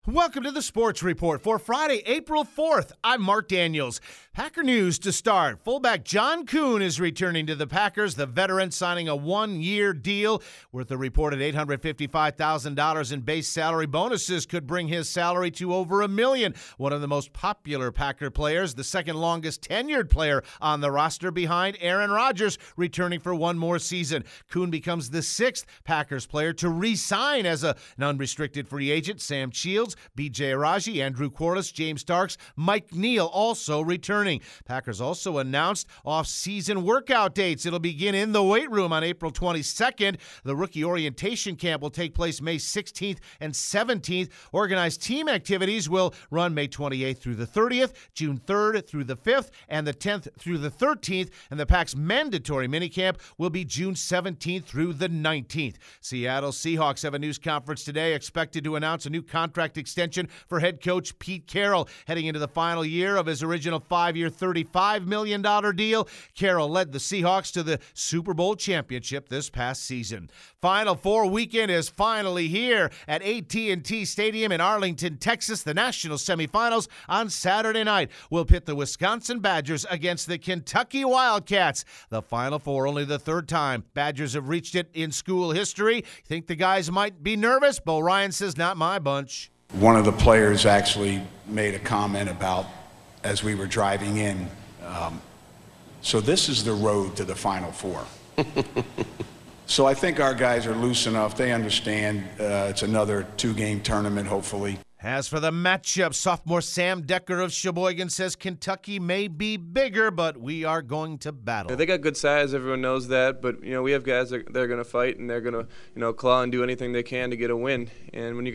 Welcome to the Sports Report for Friday, April 4th. I'm Mark Daniels. Packer news to start. Fullback John Kuhn is returning to the Packers. The veteran signing a one-year deal worth a reported $855,000 in base salary. Bonuses could bring his salary to over $1 million. One of the most popular Packer players, the second longest tenured player on the roster behind Aaron Rodgers, returning for one more season. Kuhn becomes the sixth Packers player to re-sign as an unrestricted free agent. Sam Shields, B.J. Araji, Andrew Quarles, James Starks, Mike Neal also returning. Packers also announced off-season workout dates. It'll begin in the weight room on April 22nd. The rookie orientation camp will take place May 16th and 17th. Organized team activities will run May 28th through the 30th, June 3rd through the 5th, and the 10th through the 13th. And the Pack's mandatory minicamp will be June 17th through the 19th. Seattle Seahawks have a news conference today, expected to announce a new contract extension for head coach Pete Carroll. Heading into the final year of his original five-year, $35 million deal, Carroll led the Seahawks to the Super Bowl championship this past season. Final Four weekend is finally here at AT&T Stadium in Arlington, Texas. The national semifinals on Saturday night will pit the Wisconsin Badgers against the Kentucky Wildcats. The Final Four, only the third time Badgers have reached it in school history. Think the guys might be nervous? Bo Ryan says, not my bunch. One of the players actually made a comment about, as we were driving in, so this is the road to the Final Four. So I think our guys are loose enough. They understand it's another two-game tournament, hopefully. As for the matchup, sophomore Sam Decker of Sheboygan says Kentucky may be bigger, but we are going to battle. They got good size, everyone knows that, but we have guys that they're going to fight and they're going to claw and do anything they can to get a win. And when you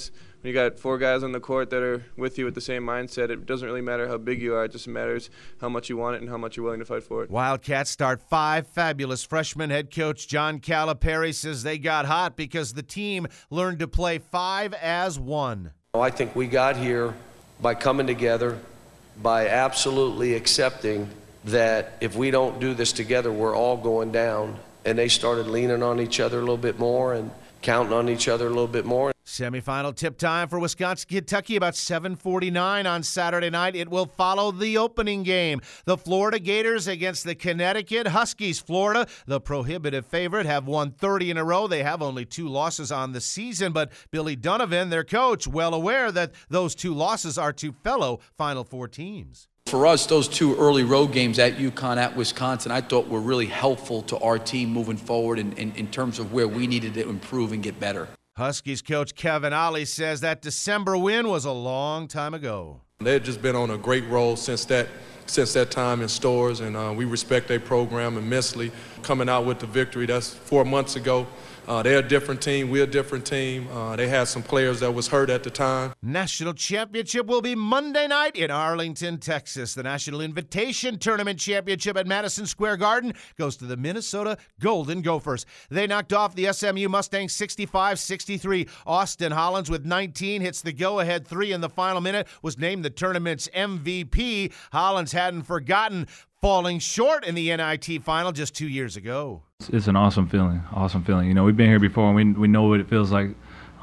got four guys on the court that are with you with the same mindset, it doesn't really matter how big you are. It just matters how much you want it and how much you're willing to fight for it. Wildcats start five fabulous freshmen. Head coach John Calipari says they got hot because the team learned to play five as one. I think we got here by coming together, by absolutely accepting that if we don't do this together, we're all going down. And they started leaning on each other a little bit more and counting on each other a little bit more. Semifinal tip time for Wisconsin-Kentucky about 7:49 on Saturday night. It will follow the opening game. The Florida Gators against the Connecticut Huskies. Florida, the prohibitive favorite, have won 30 in a row. They have only 2 losses on the season, but Billy Donovan, their coach, well aware that those 2 losses are to fellow Final Four teams. For us, those 2 early road games at UConn, at Wisconsin, I thought were really helpful to our team moving forward in terms of where we needed to improve and get better. Huskies coach Kevin Ollie says that December win was a long time ago. They've just been on a great roll since that time in Stores, and we respect their program immensely. Coming out with the victory, that's 4 months ago. They're a different team. We're a different team. They had some players that was hurt at the time. National Championship will be Monday night in Arlington, Texas. The National Invitation Tournament Championship at Madison Square Garden goes to the Minnesota Golden Gophers. They knocked off the SMU Mustangs 65-63. Austin Hollins with 19 hits the go-ahead 3 in the final minute, was named the tournament's MVP. Hollins hadn't forgotten falling short in the NIT final just 2 years ago. It's an awesome feeling, we've been here before, and we know what it feels like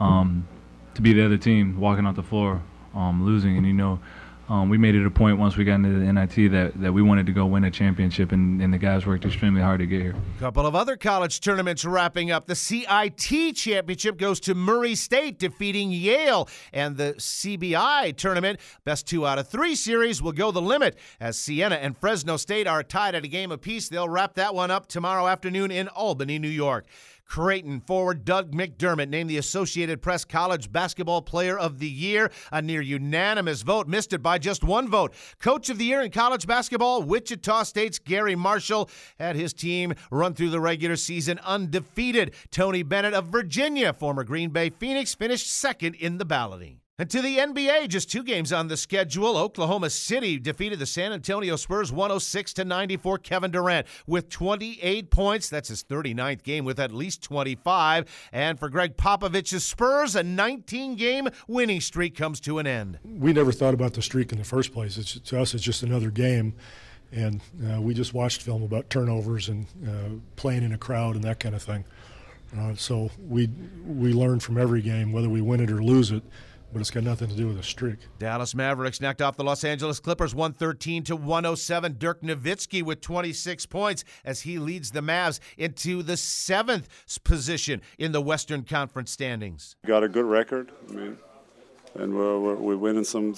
to be the other team walking off the floor losing. And, we made it a point once we got into the NIT that we wanted to go win a championship, and the guys worked extremely hard to get here. A couple of other college tournaments wrapping up. The CIT championship goes to Murray State, defeating Yale. And the CBI tournament, best 2 out of 3 series, will go the limit as Siena and Fresno State are tied at a game apiece. They'll wrap that one up tomorrow afternoon in Albany, New York. Creighton forward Doug McDermott named the Associated Press College Basketball Player of the Year, a near unanimous vote, missed it by just 1 vote. Coach of the Year in college basketball, Wichita State's Gary Marshall had his team run through the regular season undefeated. Tony Bennett of Virginia, former Green Bay Phoenix, finished second in the balloting. And to the NBA, just 2 games on the schedule. Oklahoma City defeated the San Antonio Spurs 106-94. Kevin Durant with 28 points. That's his 39th game with at least 25. And for Greg Popovich's Spurs, a 19-game winning streak comes to an end. We never thought about the streak in the first place. To us, it's just another game. And we just watched film about turnovers and playing in a crowd and that kind of thing. So we learn from every game, whether we win it or lose it, but it's got nothing to do with a streak. Dallas Mavericks knocked off the Los Angeles Clippers 113-107. Dirk Nowitzki with 26 points as he leads the Mavs into the 7th position in the Western Conference standings. Got a good record, and we're winning some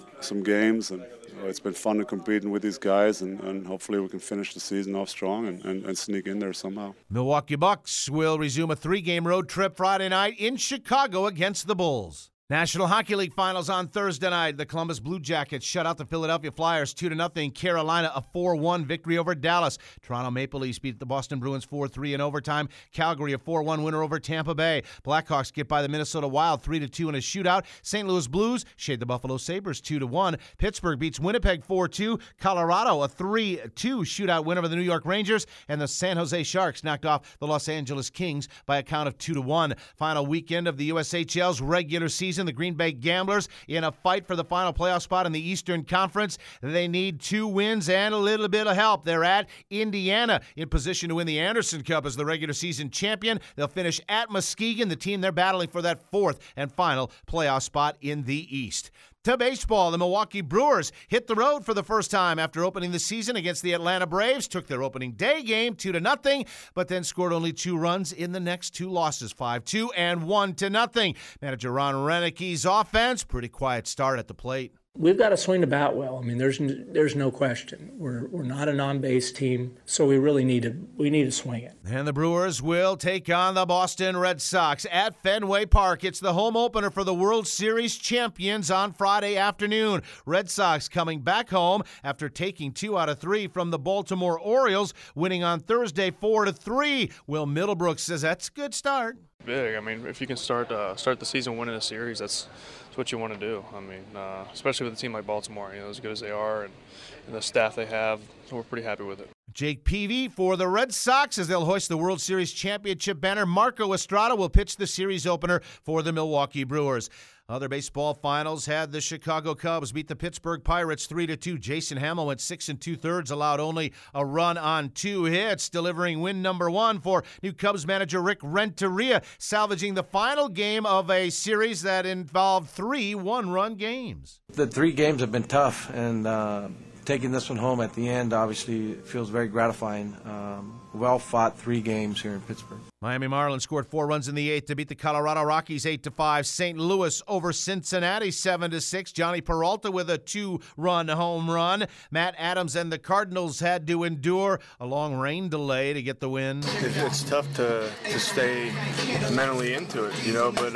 games, and it's been fun to competing with these guys, and hopefully we can finish the season off strong and sneak in there somehow. Milwaukee Bucks will resume a 3-game road trip Friday night in Chicago against the Bulls. National Hockey League Finals on Thursday night. The Columbus Blue Jackets shut out the Philadelphia Flyers 2-0. Carolina a 4-1 victory over Dallas. Toronto Maple Leafs beat the Boston Bruins 4-3 in overtime. Calgary a 4-1 winner over Tampa Bay. Blackhawks get by the Minnesota Wild 3-2 in a shootout. St. Louis Blues shade the Buffalo Sabres 2-1. Pittsburgh beats Winnipeg 4-2. Colorado a 3-2 shootout win over the New York Rangers. And the San Jose Sharks knocked off the Los Angeles Kings by a count of 2-1. Final weekend of the USHL's regular season. The Green Bay Gamblers in a fight for the final playoff spot in the Eastern Conference. They need 2 wins and a little bit of help. They're at Indiana in position to win the Anderson Cup as the regular season champion. They'll finish at Muskegon, the team they're battling for that 4th and final playoff spot in the East. To baseball, the Milwaukee Brewers hit the road for the first time after opening the season against the Atlanta Braves, took their opening day game 2-0, but then scored only 2 runs in the next 2 losses, 5-2 and 1-0. Manager Ron Renicki's offense, pretty quiet start at the plate. We've got to swing the bat well. I mean, there's no question. We're not an on-base team, so we really need to swing it. And the Brewers will take on the Boston Red Sox at Fenway Park. It's the home opener for the World Series champions on Friday afternoon. Red Sox coming back home after taking 2 out of 3 from the Baltimore Orioles, winning on Thursday 4-3. Will Middlebrook says that's a good start. Big. I mean, if you can start the season winning a series, that's what you want to do. I mean, especially with a team like Baltimore, as good as they are and the staff they have, we're pretty happy with it. Jake Peavy for the Red Sox as they'll hoist the World Series championship banner. Marco Estrada will pitch the series opener for the Milwaukee Brewers. Other baseball finals had the Chicago Cubs beat the Pittsburgh Pirates 3-2. Jason Hamill went 6 2/3, allowed only a run on 2 hits, delivering win number 1 for new Cubs manager Rick Renteria, salvaging the final game of a series that involved 3 one-run games. The 3 games have been tough, and taking this one home at the end obviously feels very gratifying. Well-fought 3 games here in Pittsburgh. Miami Marlins scored 4 runs in the 8th to beat the Colorado Rockies 8-5. St. Louis over Cincinnati 7-6. Johnny Peralta with a 2-run home run. Matt Adams and the Cardinals had to endure a long rain delay to get the win. It's tough to stay mentally into it, but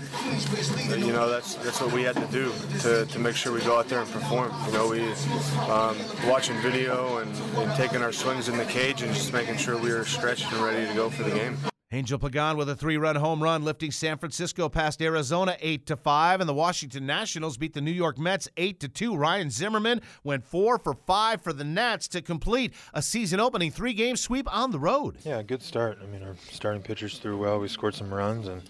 that's what we had to do to make sure we go out there and perform. We watching video and taking our swings in the cage and just making sure we were stretched and ready to go for the game. Angel Pagan with a 3-run home run, lifting San Francisco past Arizona 8-5, and the Washington Nationals beat the New York Mets 8-2. Ryan Zimmerman went 4 for 5 for the Nats to complete a season-opening 3-game sweep on the road. Yeah, good start. I mean, our starting pitchers threw well. We scored some runs and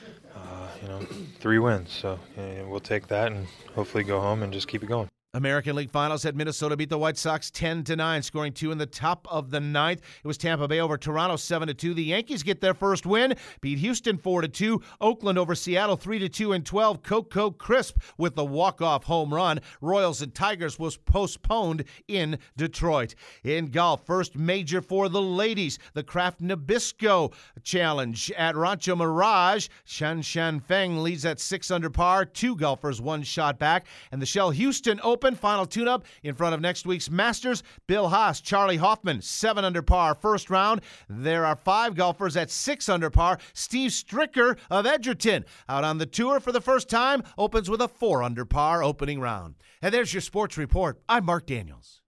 3 wins. So we'll take that and hopefully go home and just keep it going. American League Finals had Minnesota beat the White Sox 10-9, scoring 2 in the top of the 9th. It was Tampa Bay over Toronto 7-2. The Yankees get their first win, beat Houston 4-2. Oakland over Seattle 3-2 and 12. Coco Crisp with the walk-off home run. Royals and Tigers was postponed in Detroit. In golf, first major for the ladies, the Kraft Nabisco Challenge at Rancho Mirage. Shan Feng leads at 6 under par. 2 golfers, 1 shot back. And the Shell Houston Open final tune-up in front of next week's Masters. Bill Haas, Charlie Hoffman, 7 under par first round. There are 5 golfers at 6 under par. Steve Stricker of Edgerton, out on the tour for the first time, opens with a 4 under par opening round. And there's your sports report. I'm Mark Daniels.